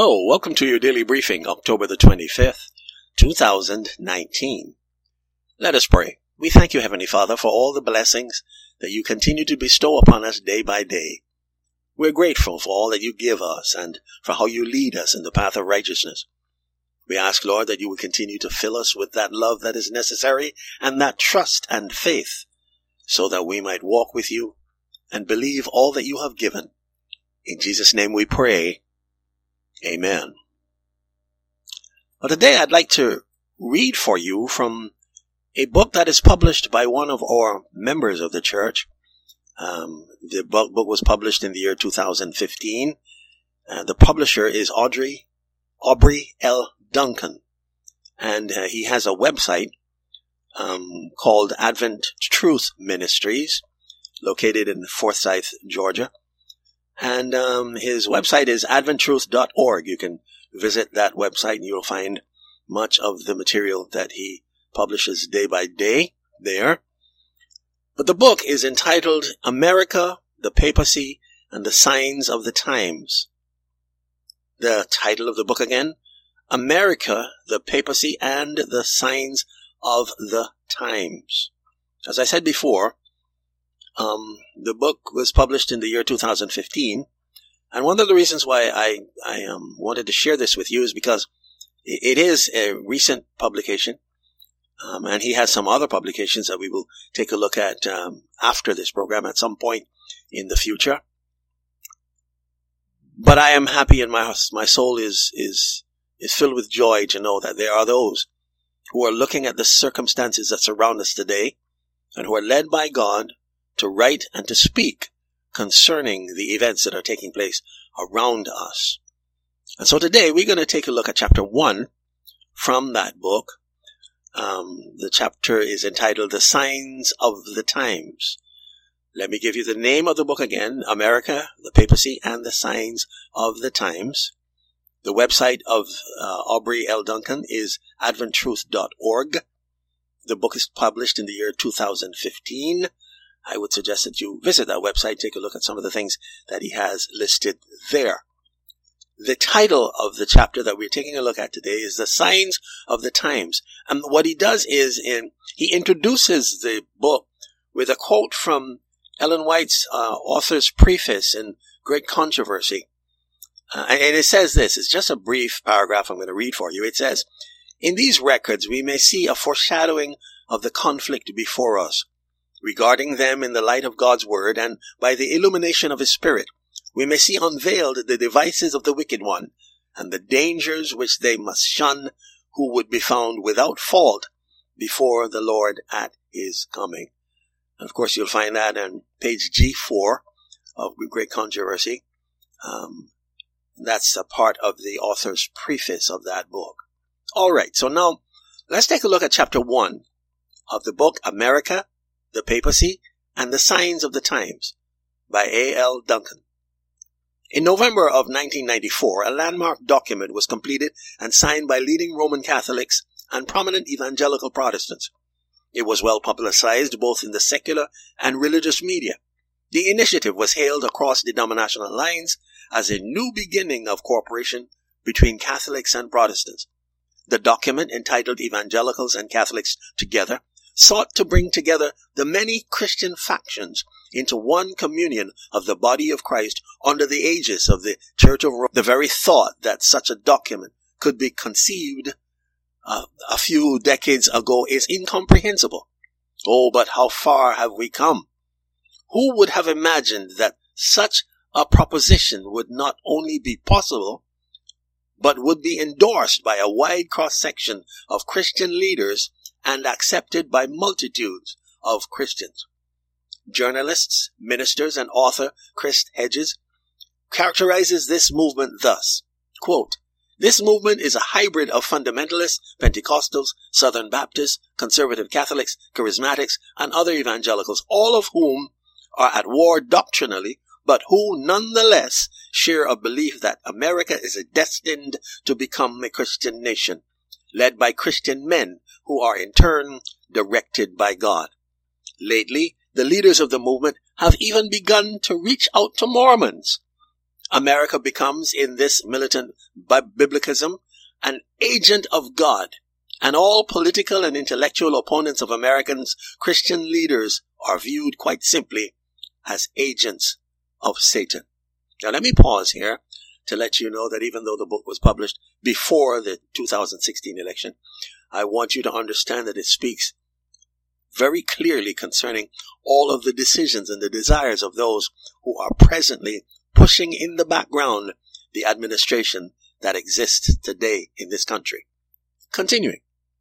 Hello, welcome to your daily briefing, October the 25th, 2019. Let us pray. We thank you, Heavenly Father, for all the blessings that you continue to bestow upon us day by day. We're grateful for all that you give us and for how you lead us in the path of righteousness. We ask, Lord, that you would continue to fill us with that love that is necessary and that trust and faith so that we might walk with you and believe all that you have given. In Jesus' name we pray. Amen. Well, today I'd like to read for you from a book that is published by one of our members of the church. The book was published in the year 2015. The publisher is Aubrey L. Duncan. And he has a website called Advent Truth Ministries, located in Forsyth, Georgia. And his website is adventtruth.org. You can visit that website and you'll find much of the material that he publishes day by day there. But the book is entitled America, the Papacy, and the Signs of the Times. The title of the book again, America, the Papacy, and the Signs of the Times. As I said before, the book was published in the year 2015, and one of the reasons why I wanted to share this with you is because it is a recent publication, and he has some other publications that we will take a look at after this program at some point in the future. But I am happy, and my soul is filled with joy to know that there are those who are looking at the circumstances that surround us today and who are led by God to write and to speak concerning the events that are taking place around us. And so today we're going to take a look at chapter 1 from that book. The chapter is entitled The Signs of the Times. Let me give you the name of the book again, America, the Papacy, and the Signs of the Times. The website of Aubrey L. Duncan is adventtruth.org. The book is published in the year 2015. I would suggest that you visit that website, take a look at some of the things that he has listed there. The title of the chapter that we're taking a look at today is The Signs of the Times. And what he does is he introduces the book with a quote from Ellen White's author's preface in Great Controversy. And it says this, it's just a brief paragraph I'm going to read for you. It says, "In these records we may see a foreshadowing of the conflict before us. Regarding them in the light of God's word and by the illumination of his spirit, we may see unveiled the devices of the wicked one and the dangers which they must shun who would be found without fault before the Lord at his coming." And of course, you'll find that on page G4 of Great Controversy. That's a part of the author's preface of that book. All right, so now let's take a look at chapter 1 of the book America, the Papacy, and the Signs of the Times by A.L. Duncan. In November of 1994, a landmark document was completed and signed by leading Roman Catholics and prominent evangelical Protestants. It was well publicized both in the secular and religious media. The initiative was hailed across denominational lines as a new beginning of cooperation between Catholics and Protestants. The document, entitled Evangelicals and Catholics Together, sought to bring together the many Christian factions into one communion of the body of Christ under the aegis of the Church of Rome. The very thought that such a document could be conceived a few decades ago is incomprehensible. Oh, but how far have we come? Who would have imagined that such a proposition would not only be possible, but would be endorsed by a wide cross-section of Christian leaders and accepted by multitudes of Christians? Journalists, ministers, and author Chris Hedges characterizes this movement thus, quote, "This movement is a hybrid of fundamentalists, Pentecostals, Southern Baptists, conservative Catholics, charismatics, and other evangelicals, all of whom are at war doctrinally, but who nonetheless share a belief that America is destined to become a Christian nation, led by Christian men who are in turn directed by God. Lately, the leaders of the movement have even begun to reach out to Mormons. America becomes, in this militant biblicism, an agent of God, and all political and intellectual opponents of Americans' Christian leaders are viewed quite simply as agents of Satan. Now let me pause here to let you know that even though the book was published before the 2016 election, I want you to understand that it speaks very clearly concerning all of the decisions and the desires of those who are presently pushing in the background the administration that exists today in this country. Continuing.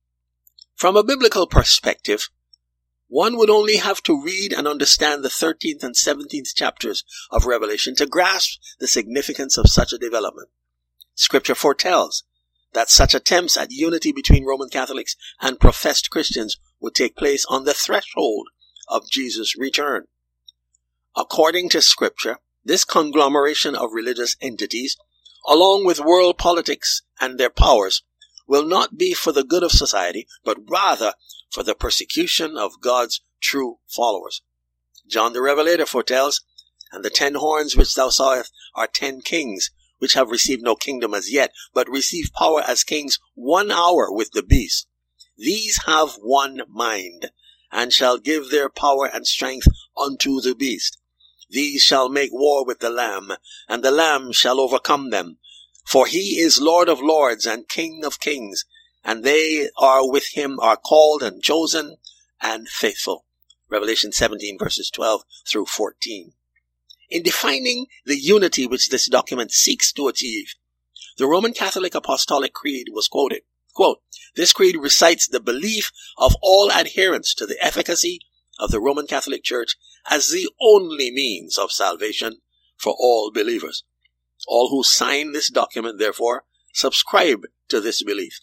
From a biblical perspective, one would only have to read and understand the 13th and 17th chapters of Revelation to grasp the significance of such a development. Scripture foretells that such attempts at unity between Roman Catholics and professed Christians would take place on the threshold of Jesus' return. According to Scripture, this conglomeration of religious entities, along with world politics and their powers, will not be for the good of society, but rather for the persecution of God's true followers. John the Revelator foretells, "And the 10 horns which thou sawest are 10 kings, which have received no kingdom as yet, but receive power as kings 1 hour with the beast. These have one mind, and shall give their power and strength unto the beast. These shall make war with the Lamb, and the Lamb shall overcome them. For he is Lord of lords and King of kings, and they are with him are called and chosen and faithful." Revelation 17 verses 12 through 14. In defining the unity which this document seeks to achieve, the Roman Catholic Apostolic Creed was quoted. Quote, "This creed recites the belief of all adherents to the efficacy of the Roman Catholic Church as the only means of salvation for all believers. All who sign this document, therefore, subscribe to this belief.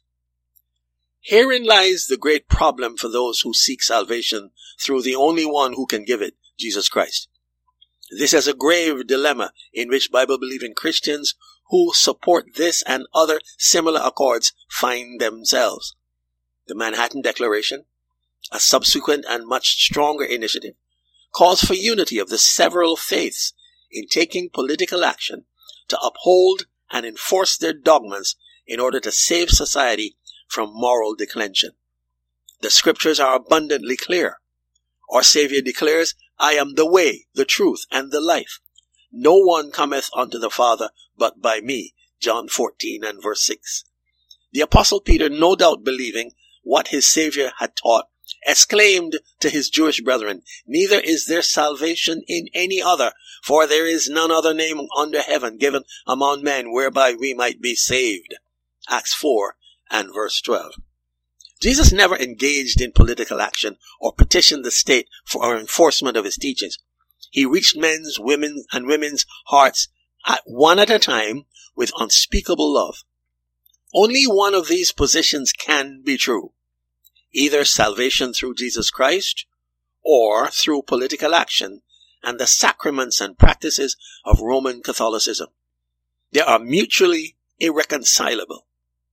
Herein lies the great problem for those who seek salvation through the only one who can give it, Jesus Christ. This is a grave dilemma in which Bible-believing Christians who support this and other similar accords find themselves. The Manhattan Declaration, a subsequent and much stronger initiative, calls for unity of the several faiths in taking political action to uphold and enforce their dogmas in order to save society from moral declension. The scriptures are abundantly clear. Our Savior declares, "I am the way, the truth, and the life. No one cometh unto the Father but by me." John 14 and verse 6. The Apostle Peter, no doubt believing what his Savior had taught, exclaimed to his Jewish brethren, "Neither is there salvation in any other, for there is none other name under heaven given among men whereby we might be saved." Acts 4 and verse 12. Jesus never engaged in political action or petitioned the state for enforcement of his teachings. He reached men's, women's hearts one at a time with unspeakable love. Only one of these positions can be true. Either salvation through Jesus Christ or through political action and the sacraments and practices of Roman Catholicism. They are mutually irreconcilable.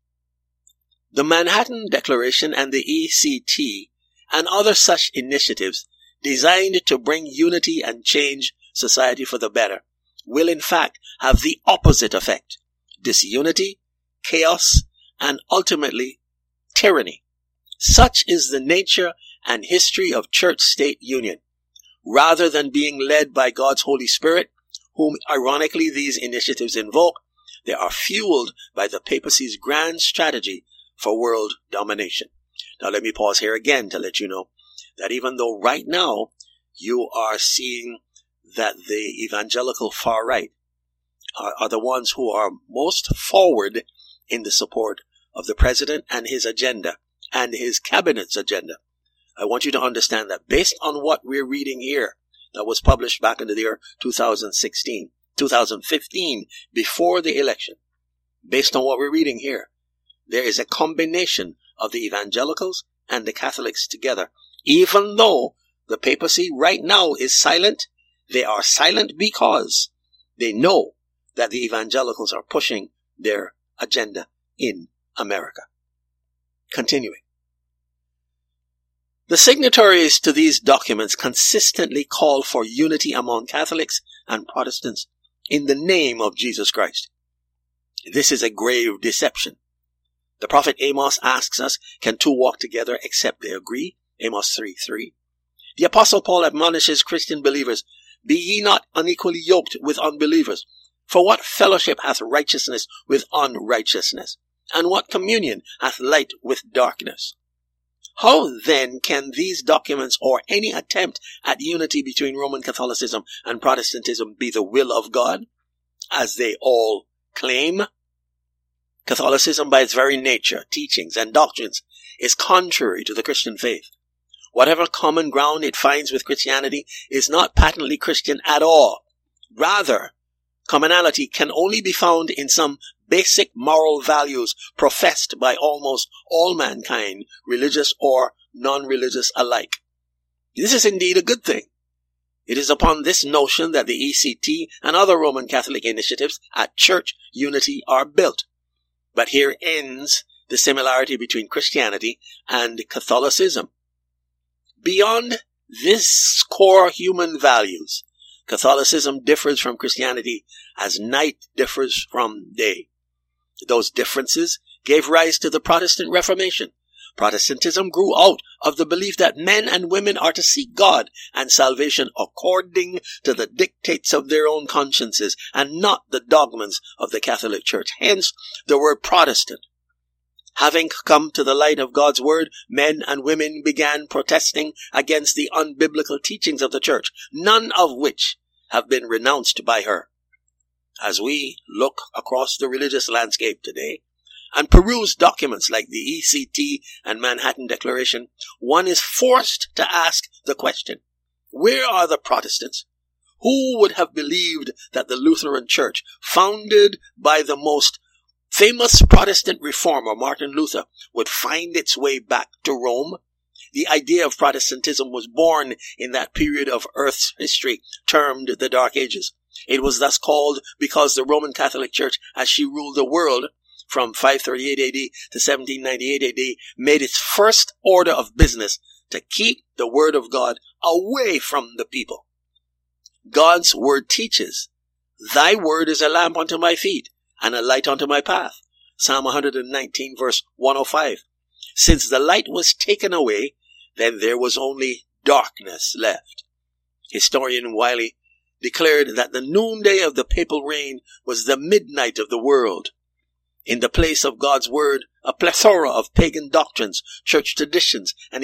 The Manhattan Declaration and the ECT and other such initiatives designed to bring unity and change society for the better will in fact have the opposite effect: disunity, chaos, and ultimately tyranny. Such is the nature and history of church-state union. Rather than being led by God's Holy Spirit, whom ironically these initiatives invoke, they are fueled by the papacy's grand strategy for world domination. Now let me pause here again to let you know that even though right now you are seeing that the evangelical far right are the ones who are most forward in the support of the president and his agenda and his cabinet's agenda, I want you to understand that based on what we're reading here, that was published back in the year 2015, before the election, based on what we're reading here, there is a combination of the evangelicals and the Catholics together. Even though the papacy right now is silent, they are silent because they know that the evangelicals are pushing their agenda in America. Continuing. The signatories to these documents consistently call for unity among Catholics and Protestants in the name of Jesus Christ. This is a grave deception. The prophet Amos asks us, can two walk together except they agree? Amos 3:3. The apostle Paul admonishes Christian believers, be ye not unequally yoked with unbelievers. For what fellowship hath righteousness with unrighteousness? And what communion hath light with darkness? How then can these documents or any attempt at unity between Roman Catholicism and Protestantism be the will of God, as they all claim? Catholicism, by its very nature, teachings, and doctrines, is contrary to the Christian faith. Whatever common ground it finds with Christianity is not patently Christian at all. Rather, commonality can only be found in some basic moral values professed by almost all mankind, religious or non-religious alike. This is indeed a good thing. It is upon this notion that the ECT and other Roman Catholic initiatives at church unity are built. But here ends the similarity between Christianity and Catholicism. Beyond this core human values, Catholicism differs from Christianity as night differs from day. Those differences gave rise to the Protestant Reformation. Protestantism grew out of the belief that men and women are to seek God and salvation according to the dictates of their own consciences and not the dogmas of the Catholic Church. Hence, the word Protestant. Having come to the light of God's word, men and women began protesting against the unbiblical teachings of the church, none of which have been renounced by her. As we look across the religious landscape today and peruse documents like the ECT and Manhattan Declaration, one is forced to ask the question, where are the Protestants? Who would have believed that the Lutheran Church, founded by the most famous Protestant reformer, Martin Luther, would find its way back to Rome? The idea of Protestantism was born in that period of Earth's history termed the Dark Ages. It was thus called because the Roman Catholic Church, as she ruled the world from 538 AD to 1798 AD, made its first order of business to keep the Word of God away from the people. God's Word teaches, thy word is a lamp unto my feet and a light unto my path. Psalm 119 verse 105. Since the light was taken away, then there was only darkness left. Historian Wiley declared that the noonday of the papal reign was the midnight of the world. In the place of God's word, a plethora of pagan doctrines, church traditions, and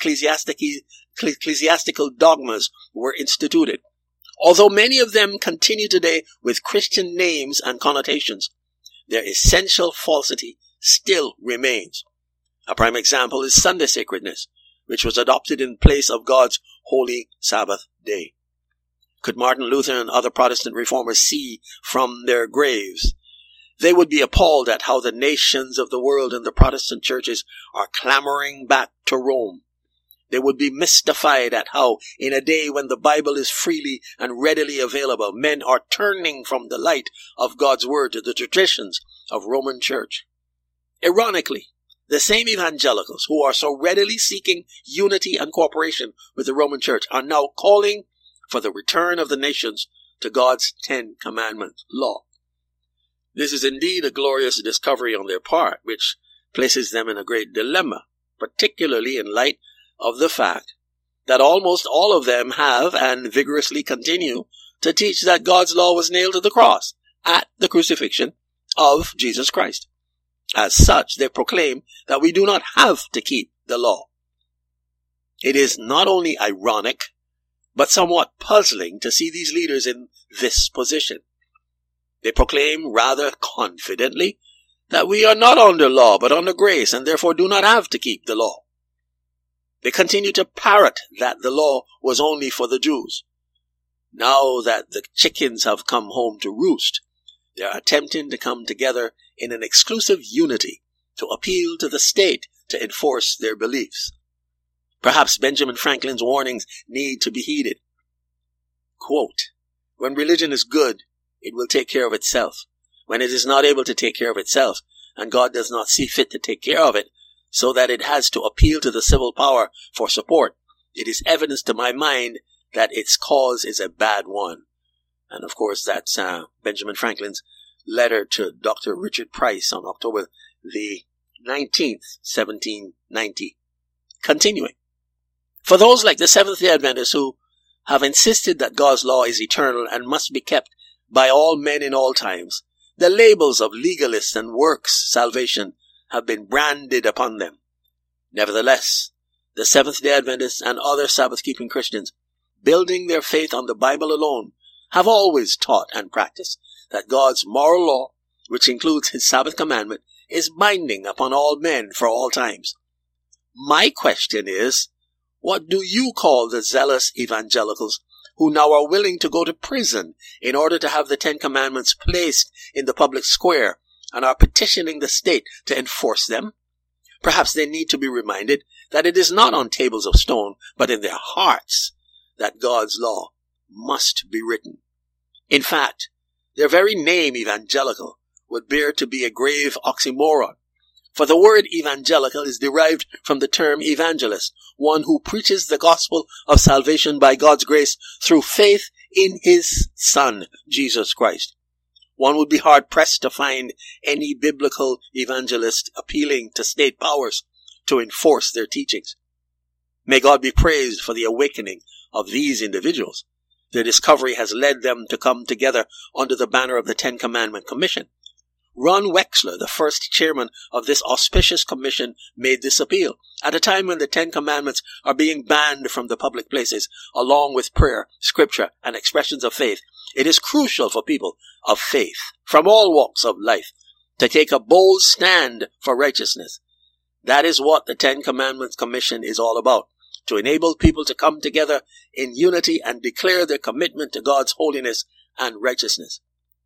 ecclesiastical dogmas were instituted. Although many of them continue today with Christian names and connotations, their essential falsity still remains. A prime example is Sunday sacredness, which was adopted in place of God's holy Sabbath day. Could Martin Luther and other Protestant reformers see from their graves, they would be appalled at how the nations of the world and the Protestant churches are clamoring back to Rome. They would be mystified at how, in a day when the Bible is freely and readily available, men are turning from the light of God's word to the traditions of Roman Church. Ironically, the same evangelicals who are so readily seeking unity and cooperation with the Roman Church are now calling for the return of the nations to God's 10 Commandments law. This is indeed a glorious discovery on their part, which places them in a great dilemma, particularly in light of the fact that almost all of them have and vigorously continue to teach that God's law was nailed to the cross at the crucifixion of Jesus Christ. As such, they proclaim that we do not have to keep the law. It is not only ironic, but somewhat puzzling to see these leaders in this position. They proclaim rather confidently that we are not under law but under grace and therefore do not have to keep the law. They continue to parrot that the law was only for the Jews. Now that the chickens have come home to roost, they are attempting to come together in an exclusive unity to appeal to the state to enforce their beliefs. Perhaps Benjamin Franklin's warnings need to be heeded. Quote, when religion is good, it will take care of itself. When it is not able to take care of itself, and God does not see fit to take care of it, so that it has to appeal to the civil power for support, it is evidence to my mind that its cause is a bad one. And of course, that's Benjamin Franklin's letter to Dr. Richard Price on October the 19th, 1790. Continuing. For those like the Seventh-day Adventists who have insisted that God's law is eternal and must be kept by all men in all times, the labels of legalist and works salvation have been branded upon them. Nevertheless, the Seventh-day Adventists and other Sabbath-keeping Christians, building their faith on the Bible alone, have always taught and practiced that God's moral law, which includes his Sabbath commandment, is binding upon all men for all times. My question is, what do you call the zealous evangelicals who now are willing to go to prison in order to have the Ten Commandments placed in the public square and are petitioning the state to enforce them? Perhaps they need to be reminded that it is not on tables of stone, but in their hearts, that God's law must be written. In fact, their very name, evangelical, would bear to be a grave oxymoron. For the word evangelical is derived from the term evangelist, one who preaches the gospel of salvation by God's grace through faith in his Son, Jesus Christ. One would be hard-pressed to find any biblical evangelist appealing to state powers to enforce their teachings. May God be praised for the awakening of these individuals. Their discovery has led them to come together under the banner of the Ten Commandment Commission. Ron Wexler, the first chairman of this auspicious commission, made this appeal. At a time when the Ten Commandments are being banned from the public places, along with prayer, scripture, and expressions of faith, it is crucial for people of faith from all walks of life to take a bold stand for righteousness. That is what the Ten Commandments Commission is all about, to enable people to come together in unity and declare their commitment to God's holiness and righteousness.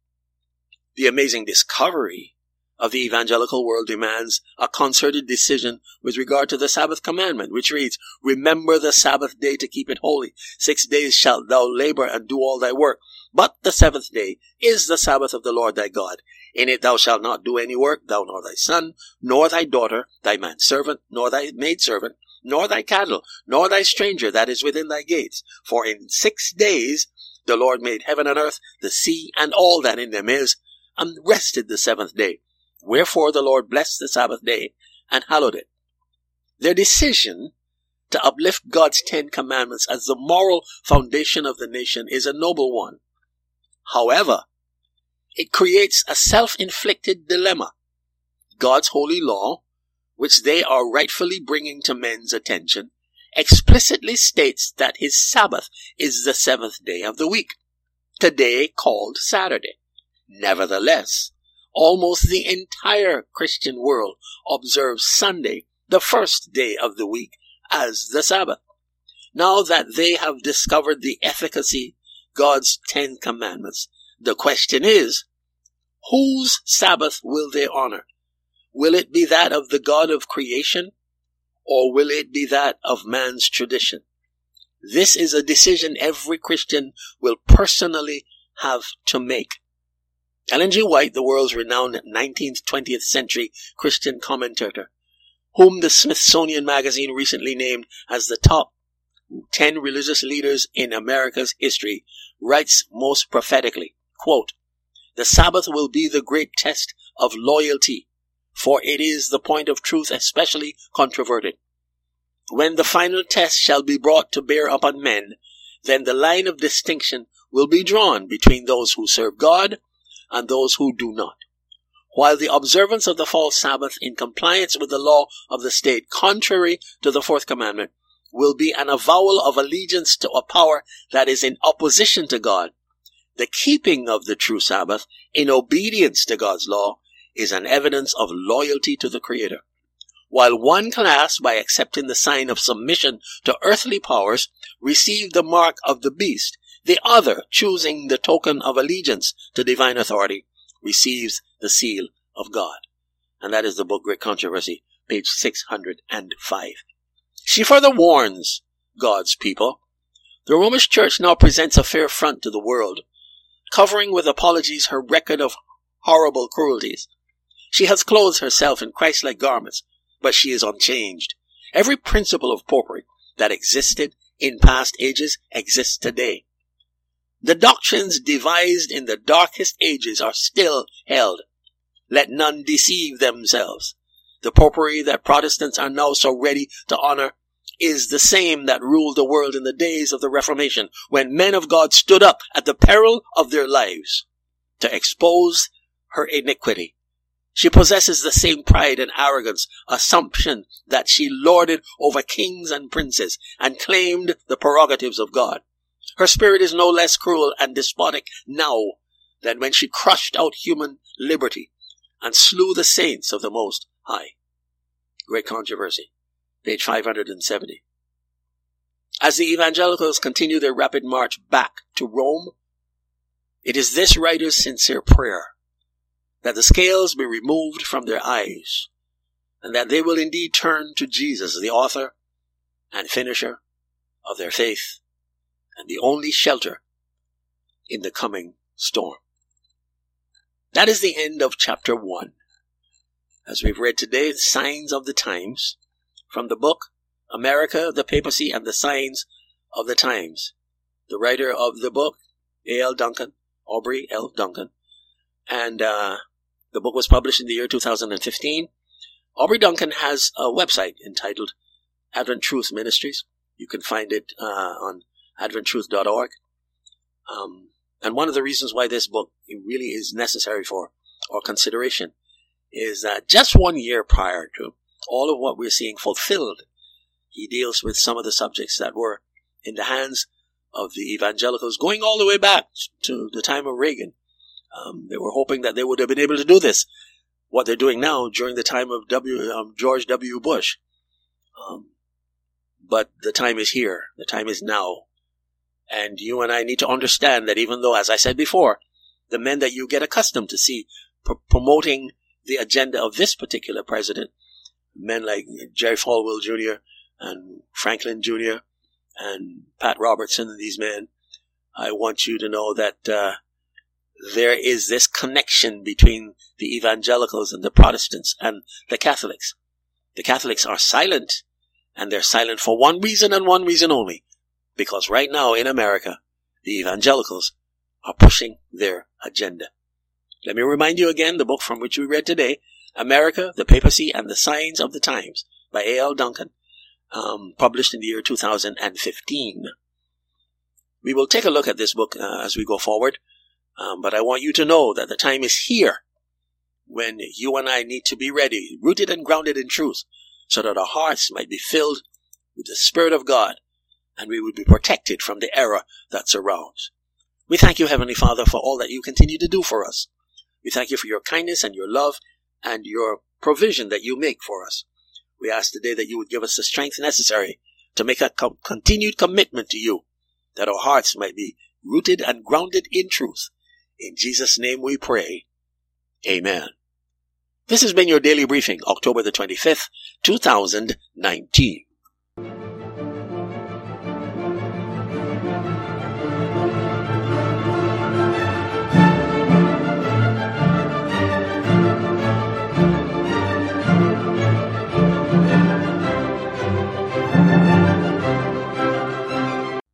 The amazing discovery of the evangelical world demands a concerted decision with regard to the Sabbath commandment, which reads, "Remember the Sabbath day to keep it holy. 6 days shalt thou labor and do all thy work. But the seventh day is the Sabbath of the Lord thy God. In it thou shalt not do any work, thou nor thy son, nor thy daughter, thy manservant, nor thy maidservant, nor thy cattle, nor thy stranger that is within thy gates. For in 6 days the Lord made heaven and earth, the sea, and all that in them is, and rested the seventh day. Wherefore the Lord blessed the Sabbath day and hallowed it." Their decision to uplift God's 10 Commandments as the moral foundation of the nation is a noble one. However, it creates a self-inflicted dilemma. God's holy law, which they are rightfully bringing to men's attention, explicitly states that his Sabbath is the seventh day of the week, today called Saturday. Nevertheless, almost the entire Christian world observes Sunday, the first day of the week, as the Sabbath. Now that they have discovered the efficacy of God's 10 Commandments, the question is, whose Sabbath will they honor? Will it be that of the God of creation, or will it be that of man's tradition? This is a decision every Christian will personally have to make. Ellen G. White, the world's renowned 19th, 20th century Christian commentator, whom the Smithsonian Magazine recently named as the top 10 religious leaders in America's history, writes most prophetically, quote, "The Sabbath will be the great test of loyalty, for it is the point of truth especially controverted. When the final test shall be brought to bear upon men, then the line of distinction will be drawn between those who serve God and those who do not. While the observance of the false Sabbath in compliance with the law of the state, contrary to the fourth commandment, will be an avowal of allegiance to a power that is in opposition to God, the keeping of the true Sabbath in obedience to God's law is an evidence of loyalty to the Creator. While one class, by accepting the sign of submission to earthly powers, received the mark of the beast, the other, choosing the token of allegiance to divine authority, receives the seal of God." And that is the book Great Controversy, page 605. She further warns God's people. The Romish Church now presents a fair front to the world, covering with apologies her record of horrible cruelties. She has clothed herself in Christ-like garments, but she is unchanged. Every principle of popery that existed in past ages exists today. The doctrines devised in the darkest ages are still held. Let none deceive themselves. The popery that Protestants are now so ready to honor is the same that ruled the world in the days of the Reformation, when men of God stood up at the peril of their lives to expose her iniquity. She possesses the same pride and arrogance, assumption that she lorded over kings and princes and claimed the prerogatives of God. Her spirit is no less cruel and despotic now than when she crushed out human liberty and slew the saints of the Most High. Great Controversy, page 570. As the evangelicals continue their rapid march back to Rome, it is this writer's sincere prayer that the scales be removed from their eyes, and that they will indeed turn to Jesus, the author and finisher of their faith, and the only shelter in the coming storm. That is the end of chapter 1. As we've read today, Signs of the Times, from the book, America, the Papacy, and the Signs of the Times. The writer of the book, A.L. Duncan, Aubrey L. Duncan, and the book was published in the year 2015. Aubrey Duncan has a website entitled Advent Truth Ministries. You can find it on adventtruth.org. And one of the reasons why this book really is necessary for our consideration is that just 1 year prior to all of what we're seeing fulfilled, he deals with some of the subjects that were in the hands of the evangelicals going all the way back to the time of Reagan. They were hoping that they would have been able to do this, what they're doing now during the time of George W. Bush. But the time is here. The time is now. And you and I need to understand that even though, as I said before, the men that you get accustomed to see promoting the agenda of this particular president, men like Jerry Falwell Jr. and Franklin Jr. and Pat Robertson and these men, I want you to know that there is this connection between the evangelicals and the Protestants and the Catholics. The Catholics are silent, and they're silent for one reason and one reason only. Because right now in America, the evangelicals are pushing their agenda. Let me remind you again, the book from which we read today, America, the Papacy, and the Signs of the Times, by A.L. Duncan, published in the year 2015. We will take a look at this book as we go forward, but I want you to know that the time is here when you and I need to be ready, rooted and grounded in truth, so that our hearts might be filled with the Spirit of God, and we would be protected from the error that surrounds. We thank you, Heavenly Father, for all that you continue to do for us. We thank you for your kindness and your love and your provision that you make for us. We ask today that you would give us the strength necessary to make a continued commitment to you, that our hearts might be rooted and grounded in truth. In Jesus' name we pray. Amen. This has been your daily briefing, October the 25th, 2019.